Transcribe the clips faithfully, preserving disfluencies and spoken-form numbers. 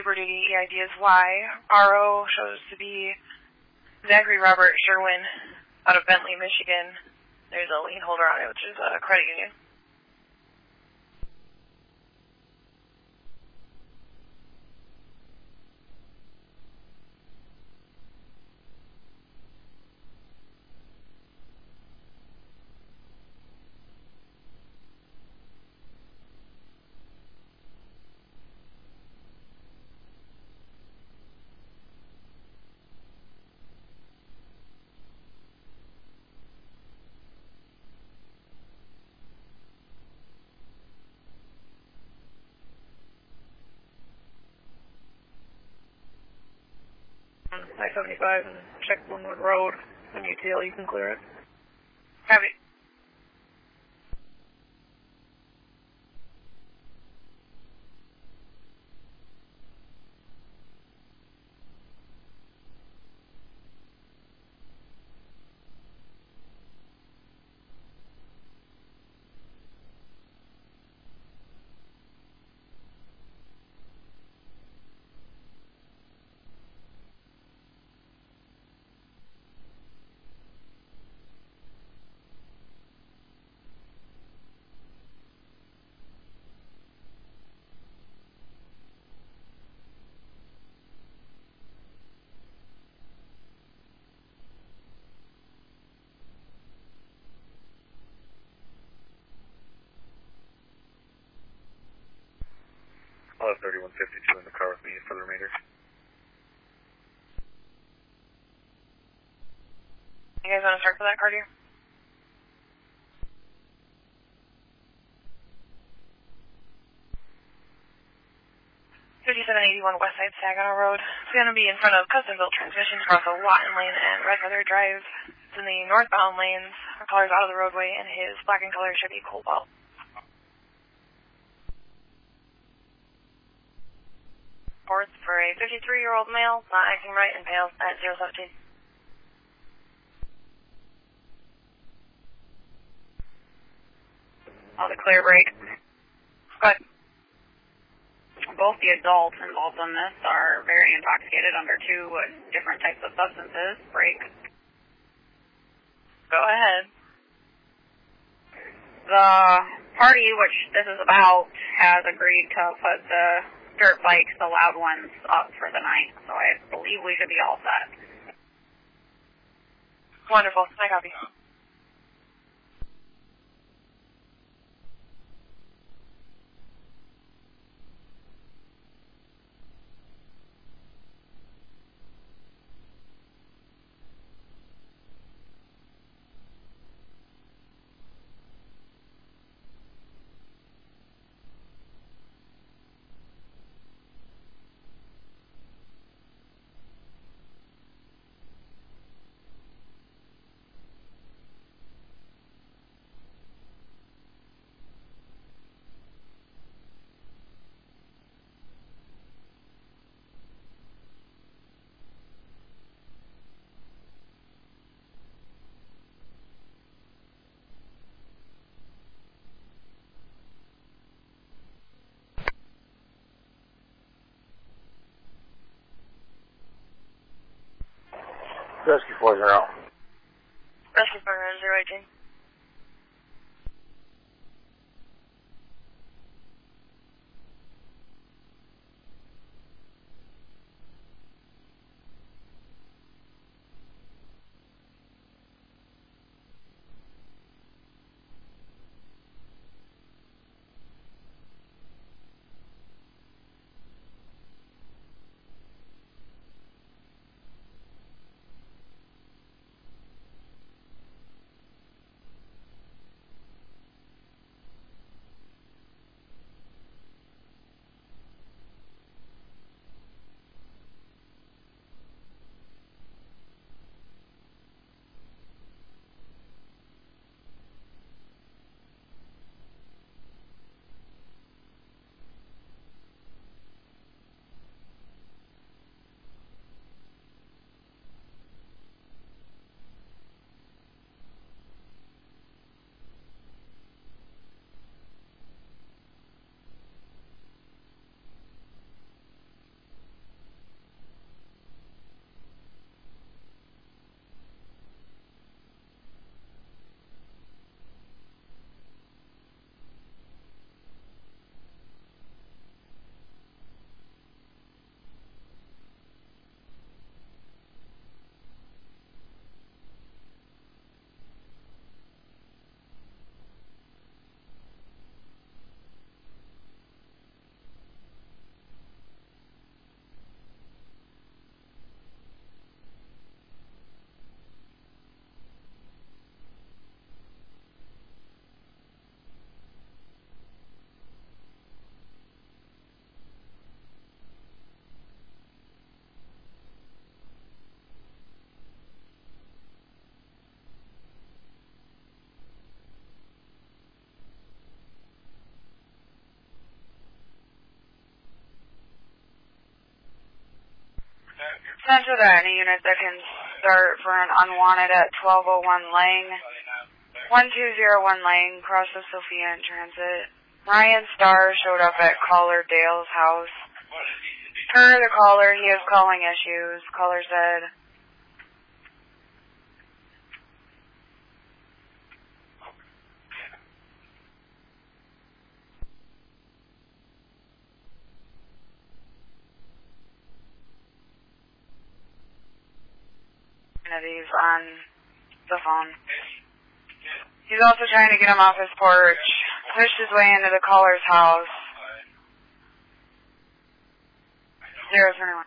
Super Duty E I D is Y. R O shows to be Zachary Robert Sherwin out of Bentley, Michigan. There's a lien holder on it, which is a credit union. I seventy-five and check Linwood Road. When you tell, you can clear it. Copy. I'll have thirty-one fifty-two in the car with me for the remainder. You guys want to start for that card here? fifty-seven eighty-one West Side Saginaw Road. It's going to be in front of custom-built transmissions across a Lawton Lane and Red Feather Drive. It's in the northbound lanes. Our color's out of the roadway, and his black and color Chevy Cobalt. Fourth for a fifty-three-year-old male, not acting right, and pale at zero seventeen. I'll declare break. Go ahead. Both the adults involved in this are very intoxicated under two uh, different types of substances. Break. Go ahead. The party, which this is about, has agreed to put the dirt bikes, the loud ones, up for the night. So I believe we should be all set. Wonderful. I copy. Rescue four zero. Rescue four zero eighteen. Sent to that, any unit that can start for an unwanted at twelve oh one Lang. one two zero one Lang, cross the Sophia in transit. Ryan Starr showed up at caller Dale's house. Per the caller, he has calling issues. Caller said, he's on the phone. He's also trying to get him off his porch. Pushed his way into the caller's house. Zero twenty-one.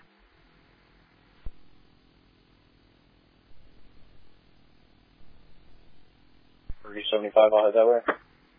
three seventy-five, I'll head that way.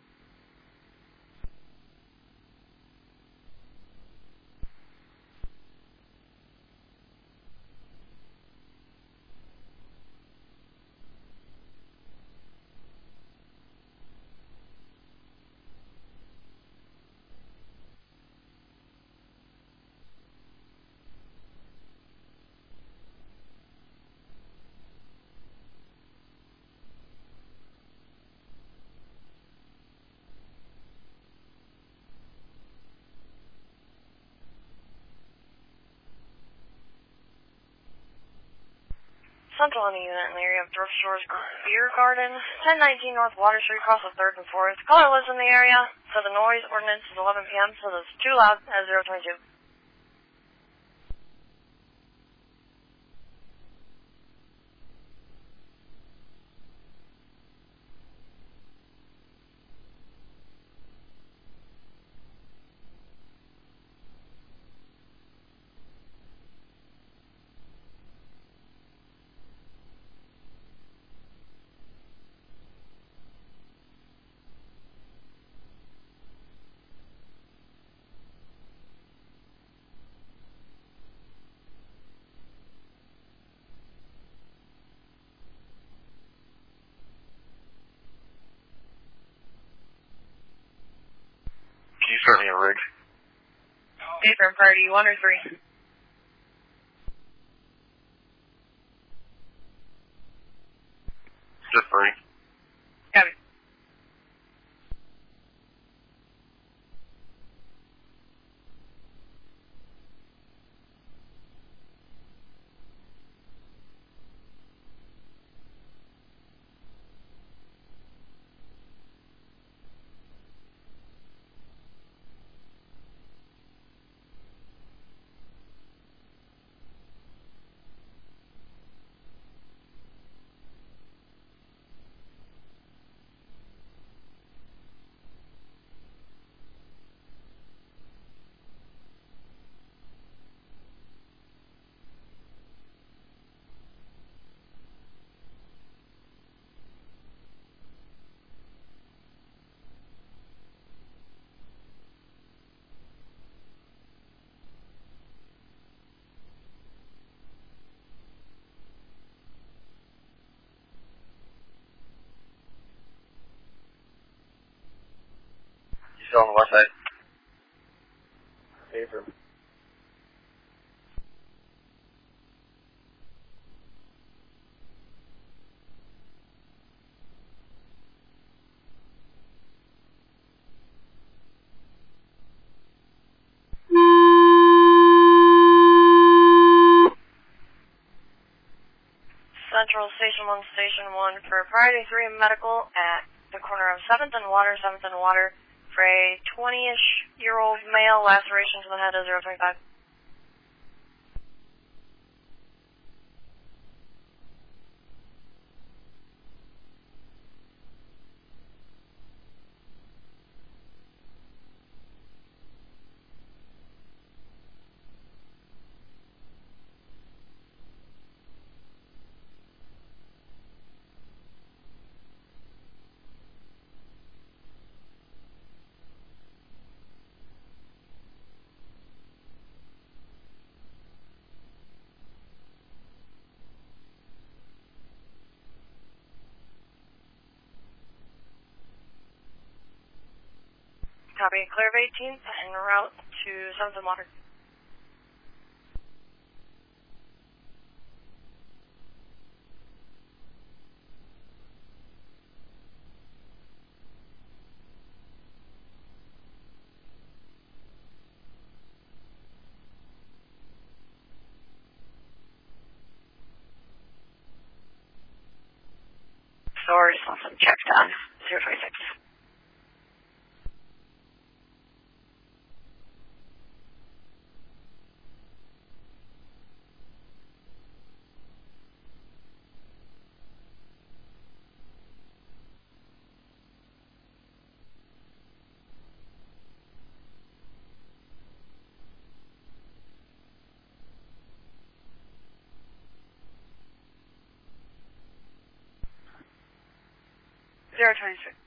Central in the unit in the area of Thrift Shores Beer Garden, ten nineteen North Water Street, across the third and fourth. Caller lives in the area, so the noise ordinance is eleven p m, so it's too loud at zero twenty-two. Can you start me a rig? Different party, one or three? Just three. Copy. Still on the west side. Paper. Central Station one, Station one for Priority three Medical at the corner of seventh and Water, seventh and Water for a twenty-ish-year-old male, laceration to the head of zero twenty-five. Copy. Clear of eighteenth en route to seventh and Water. four, just want some check done. zero twenty-six. zero twenty-six.